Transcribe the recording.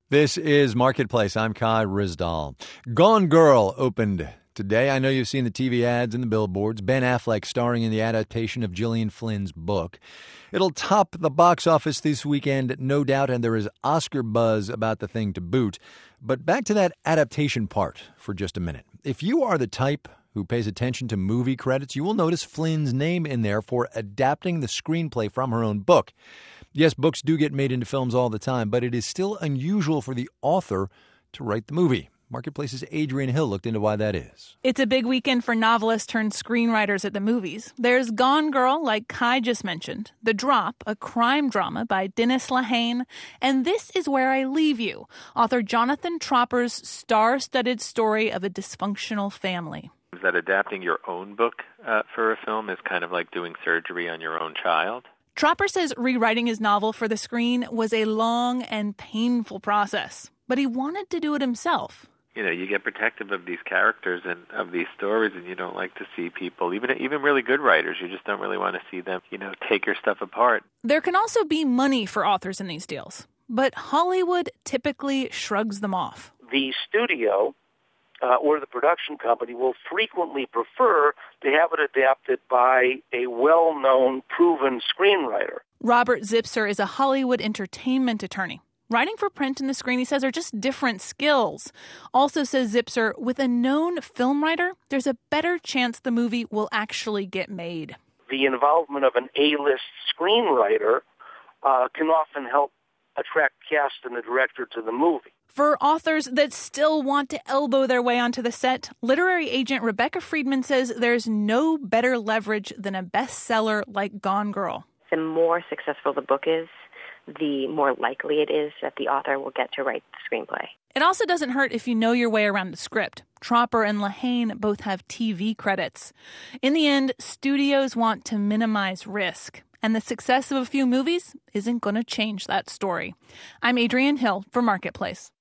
This is Marketplace. I'm Kai Ryssdal. Gone Girl opened today. I know you've seen the TV ads and the billboards. Ben Affleck starring in the adaptation of Gillian Flynn's book. It'll top the box office this weekend, no doubt, and there is Oscar buzz about the thing to boot. But back to that adaptation part for just a minute. If you are the type who pays attention to movie credits, you will notice Flynn's name in there for adapting the screenplay from her own book. Yes, books do get made into films all the time, but it is still unusual for the author to write the movie. Marketplace's Adrian Hill looked into why that is. It's a big weekend for novelists turned screenwriters at the movies. There's Gone Girl, like Kai just mentioned, The Drop, a crime drama by Dennis Lehane, and This Is Where I Leave You, author Jonathan Tropper's star-studded story of a dysfunctional family. That adapting your own book for a film is kind of like doing surgery on your own child. Tropper says rewriting his novel for the screen was a long and painful process, but he wanted to do it himself. You know, you get protective of these characters and of these stories, and you don't like to see people, even really good writers, you just don't really want to see them, take your stuff apart. There can also be money for authors in these deals, but Hollywood typically shrugs them off. The studio or the production company will frequently prefer to have it adapted by a well-known, proven screenwriter. Robert Zipser is a Hollywood entertainment attorney. Writing for print and the screen, he says, are just different skills. Also, says Zipser, with a known film writer, there's a better chance the movie will actually get made. The involvement of an A-list screenwriter can often help attract cast and the director to the movie. For authors that still want to elbow their way onto the set, literary agent Rebecca Friedman says there's no better leverage than a bestseller like Gone Girl. The more successful the book is, the more likely it is that the author will get to write the screenplay. It also doesn't hurt if you know your way around the script. Tropper and Lehane both have TV credits. In the end, studios want to minimize risk. And the success of a few movies isn't going to change that story. I'm Adrian Hill for Marketplace.